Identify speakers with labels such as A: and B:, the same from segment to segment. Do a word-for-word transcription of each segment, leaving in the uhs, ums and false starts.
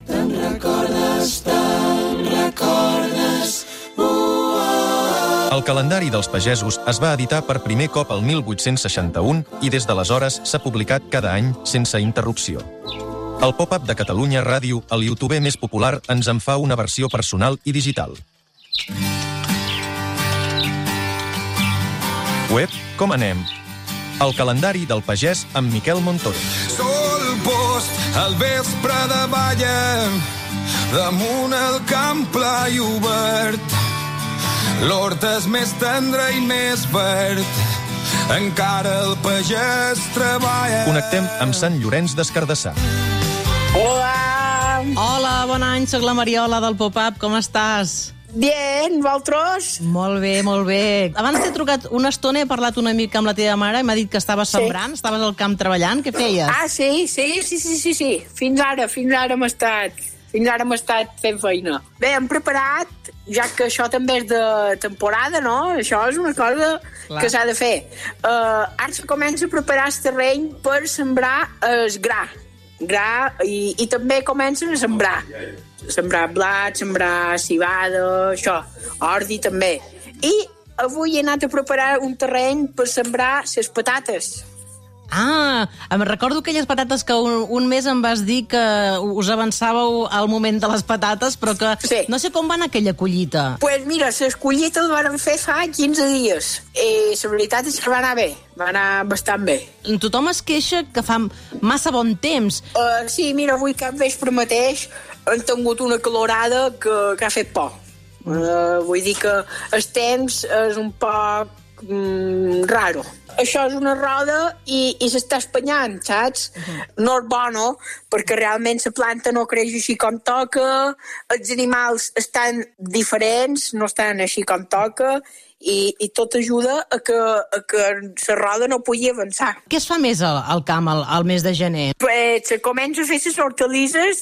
A: Te'n recordes, te'n recordes... Uh-oh.
B: El calendari dels pagesos es va editar per primer cop el mil vuit-cents seixanta-un i des d'aleshores s'ha publicat cada any sense interrupció. El Pop-Up de Catalunya Ràdio, el youtuber més popular, ens en fa una versió personal i digital. Web, com anem? El calendari del pagès amb Miquel Montoro.
C: Sol post, al vespre de balla, damunt el camp pla i obert. L'hort és més tendre i més verd, encara el pagès treballa.
B: Connectem amb Sant Llorenç des Cardassar.
D: Hola!
E: Hola, bon any, soc la Mariola del Pop-Up, com estàs?
D: Bien, vosaltres?
E: Molt bé, molt bé. Abans t'he trucat una estona, he parlat una mica amb la teva mare i m'ha dit que estaves sembrant, sí. Estaves al camp treballant, què feies?
D: Ah, sí, sí, sí, sí, sí, sí. Fins ara, fins ara hem estat, fins ara hem estat fent feina. Bé, hem preparat, ja que això també és de temporada, no? Això és una cosa Clar. que s'ha de fer. Uh, ara se comença a preparar el terreny per sembrar el gra. gra i, i també comencen a sembrar. Sembrar blat, sembrar civada, això, ordi també. I avui he anat a preparar un terreny per sembrar les patates.
E: Ah, em recordo aquelles patates que un, un mes em vas dir que us avançàveu al moment de les patates, però que
D: sí.
E: no sé com va anar aquella collita.
D: Doncs pues mira, les collites les vam fer fa quinze dies. I la veritat és que va anar bé, va anar bastant bé.
E: Tothom es queixa que fa massa bon temps.
D: Uh, sí, mira, avui cap vespre mateix hem tingut una calorada que, que ha fet por. Uh, vull dir que el temps és un poc mm, raro. Això és una roda i, i s'està espanyant, saps? Uh-huh. No és bo, no? Perquè realment la planta no creix així com toca, els animals estan diferents, no estan així com toca, i, i tot ajuda a que, a que la roda no pugui avançar.
E: Què es fa més al, al camp al, al mes de gener?
D: Pues se comença a fer les hortalisses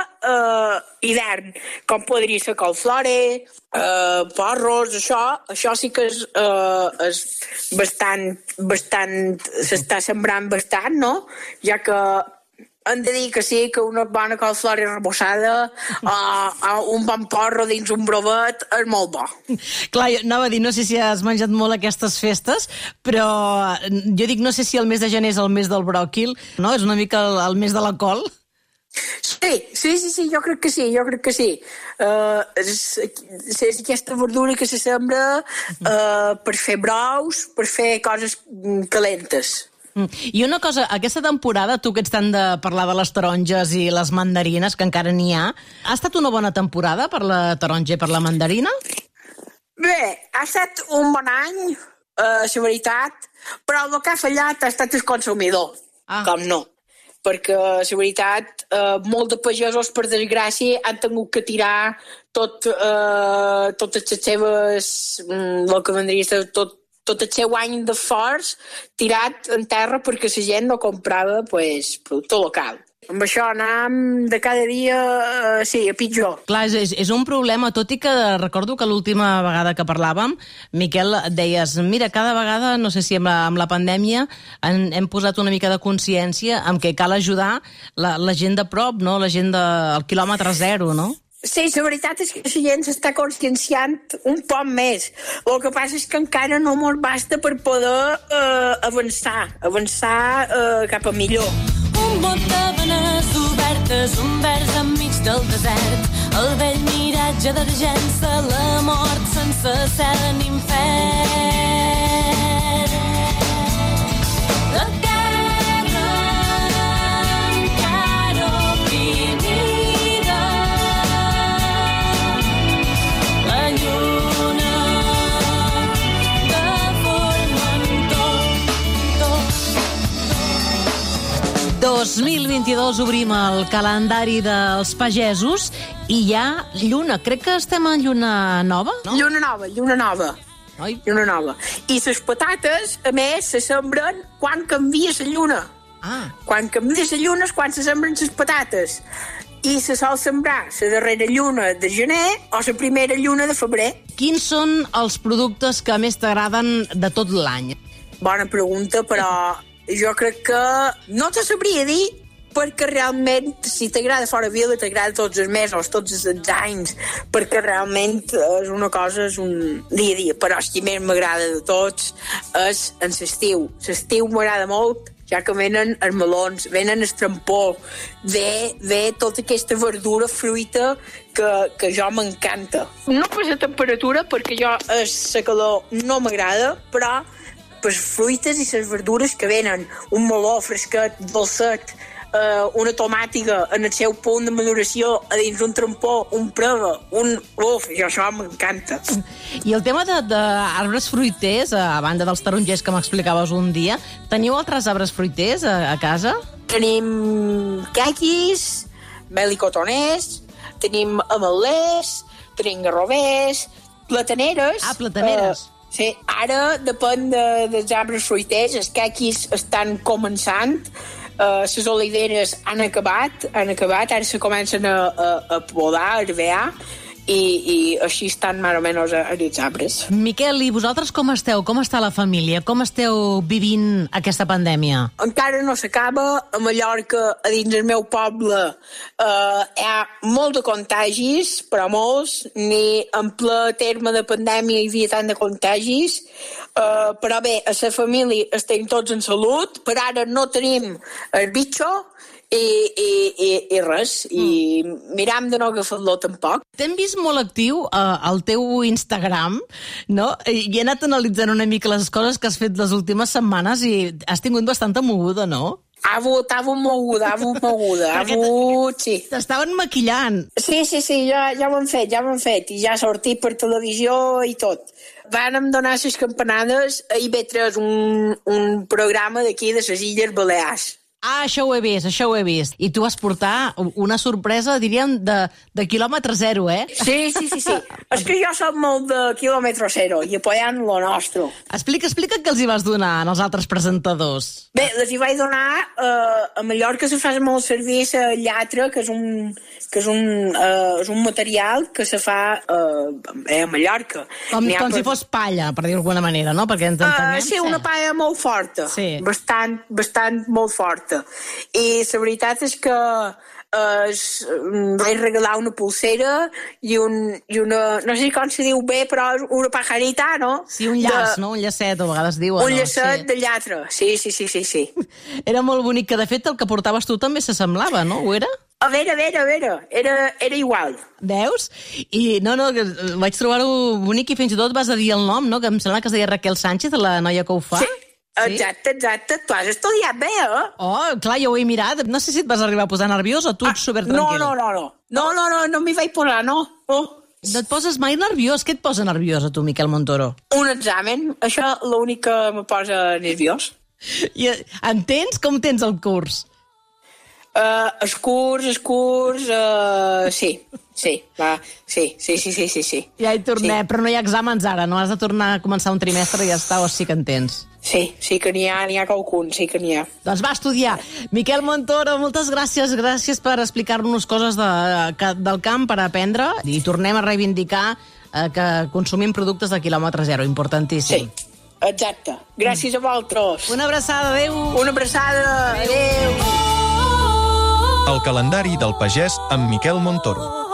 D: d'hivern, uh, com podria ser colflore, uh, porros, això, això sí que és, uh, és bastant, bastant, s'està sembrant bastant, no? Ja que hem de dir que sí, que una bona colflor rebossada o, o un bon porro dins un brovet és molt bo.
E: Clar, jo anava a dir, no sé si has menjat molt aquestes festes, però jo dic, no sé si el mes de gener és el mes del bròquil, no? És una mica el, el mes de la col.
D: Sí, sí, sí, sí, jo crec que sí, jo crec que sí. Uh, és, és aquesta verdura que se sembra uh, per fer brous, per fer coses calentes.
E: I una cosa, aquesta temporada, tu que ets tant de parlar de les taronges i les mandarines, que encara n'hi ha, ha estat una bona temporada per la taronja i per la mandarina?
D: Bé, ha estat un bon any, uh, la veritat, però el que ha fallat ha estat el consumidor, ah. com no. Perquè, la veritat, uh, molts de pagesos, per desgràcia, han tingut que tirar tot, uh, totes les seves, um, el que vendria a ser tot, tot el seu any de forç tirat en terra perquè la gent no comprava pues, producte local. Amb això anàvem de cada dia, uh, sí, a pitjor.
E: Clar, és, és un problema, tot i que recordo que l'última vegada que parlàvem, Miquel, deies, mira, cada vegada, no sé si amb la, amb la pandèmia, hem, hem posat una mica de consciència en què cal ajudar la, la gent de prop, no? La gent del quilòmetre zero, no?
D: Sí, la veritat és que la gent s'està conscienciant un poc més. El que passa és que encara no mos basta per poder uh, avançar, avançar uh, cap a millor.
A: Un bot de venes obertes, un vers enmig del desert, el vell miratge d'argent-se, la mort sense cel ni infern. La terra encara oprimida, la lluna de formentor.
E: dos mil vint-i-dos obrim el calendari dels pagesos i hi ha lluna. Crec que estem en lluna nova, no?
D: Lluna nova, lluna nova.
E: Oi?
D: Lluna nova. I les patates, a més, se sembren quan canvia la lluna.
E: Ah.
D: Quan canvia la lluna és quan se sembren les patates. I se sol sembrar la darrera lluna de gener o la primera lluna de febrer.
E: Quins són els productes que més t'agraden de tot l'any?
D: Bona pregunta, però jo crec que no te sabria dir, perquè realment, si t'agrada fora vila, t'agrada tots els mesos, tots els anys, perquè realment és una cosa, és un dia a dia. Però el que més m'agrada de tots és en l'estiu. L'estiu m'agrada molt, ja que venen els melons, venen el trampó, ve, ve tota aquesta verdura, fruita, que, que jo m'encanta. No per la temperatura, perquè jo la calor no m'agrada, però per les fruites i les verdures que venen, un meló fresquet, dolcet, eh, una tomàtiga en el seu punt de maduració, a dins un trampó, un prova, un... Uf, jo això m'encanta.
E: I el tema d'arbres fruiters, a banda dels tarongers que m'explicaves un dia, teniu altres arbres fruiters a, a casa?
D: Tenim quequis, melicotoners, tenim ametllers, tenim garrovers, plataneres...
E: Ah, plataneres.
D: Eh, sí, ara depèn de, dels arbres fruiters, els quequis estan començant, uh, les oliveres han acabat, han acabat, ara se comencen a, a, a podar, a hervear, i, i així estan més o menys els arbres.
E: Miquel, i vosaltres com esteu? Com està la família? Com esteu vivint aquesta pandèmia?
D: Encara no s'acaba. A Mallorca, a dins del meu poble, eh, hi ha molt de contagis, però molts. Ni en ple terme de pandèmia hi havia tant de contagis. Uh, però bé, a la família estem tots en salut. Per ara no tenim el bitxo, I, i, i, i res, i miram de no agafar-lo tampoc.
E: T'hem vist molt actiu uh, al teu Instagram, no? I he anat analitzant una mica les coses que has fet les últimes setmanes i has tingut bastanta moguda, no?
D: Ha hagut, ha hagut moguda, ha hagut moguda, ha hagut, sí.
E: T'estaven maquillant.
D: Sí, sí, sí, ja, ja ho hem fet, ja ho hem fet, i ja ha sortit per televisió i tot. Vàrem donar les campanades a I B tres, un, un programa d'aquí de les Illes Balears.
E: Ah, això ho he vist, això ho he vist. I tu vas portar una sorpresa, diríem, de, de quilòmetre zero, eh?
D: Sí, sí, sí, sí. És que jo soc molt de quilòmetre zero i apoyant lo nostre.
E: Explica, explica què els hi vas donar als altres presentadors. Bé,
D: les hi vaig donar, eh, a Mallorca se fa molt servir la llatra, que és un, que és un, eh, és un material que se fa eh, a Mallorca.
E: Com, com per... si fos palla, per dir-ho d'alguna manera, no? Perquè ens entenem.
D: Uh, sí, una palla molt forta,
E: sí.
D: bastant, bastant molt forta. I la veritat és que es, vaig regalar una pulsera i, un, i una, no sé com se diu bé, però una pajarita, no?
E: Sí, un llaç, de, no? Un llacet, a vegades diuen.
D: Un llacet
E: sí.
D: de llatra, sí, sí, sí, sí, sí.
E: Era molt bonic, que de fet el que portaves tu també s'assemblava, no? Ho era?
D: A veure, a veure, a veure, era, era igual.
E: Veus? I no, no, vaig trobar-ho bonic i fins i tot vas a dir el nom, no? Que em sembla que es deia Raquel Sánchez, la noia que ho fa.
D: Sí. Exacte, exacte. Tu has estudiat bé, eh?
E: Oh, clar, jo ho he mirat. No sé si et vas arribar a posar nerviós o tu ets ah, supertranquil.
D: No, no, no, no. No, no, no, no m'hi vaig posar, no. no.
E: No et poses mai nerviós? Què et posa nerviós a tu, Miquel Montoro?
D: Un examen. Això és l'únic que me posa nerviós.
E: I entens com tens el curs?
D: Uh, el curs, el curs... Uh, sí, sí, va, sí, sí, sí, sí, sí, sí.
E: Ja hi tornem, sí. Però no hi ha exàmens ara, no? Has de tornar a començar un trimestre i ja està, o sí que en tens?
D: Sí, sí que n'hi ha, n'hi ha qualcun, sí que n'hi ha.
E: Doncs va estudiar. Miquel Montoro, moltes gràcies, gràcies per explicar-nos coses de, del camp per aprendre i tornem a reivindicar eh, que consumim productes de quilòmetre zero, importantíssim.
D: Sí, exacte. Gràcies a vosaltres.
E: Una abraçada, adéu.
D: Una abraçada, adéu. adéu.
B: El calendari del pagès amb Miquel Montoro.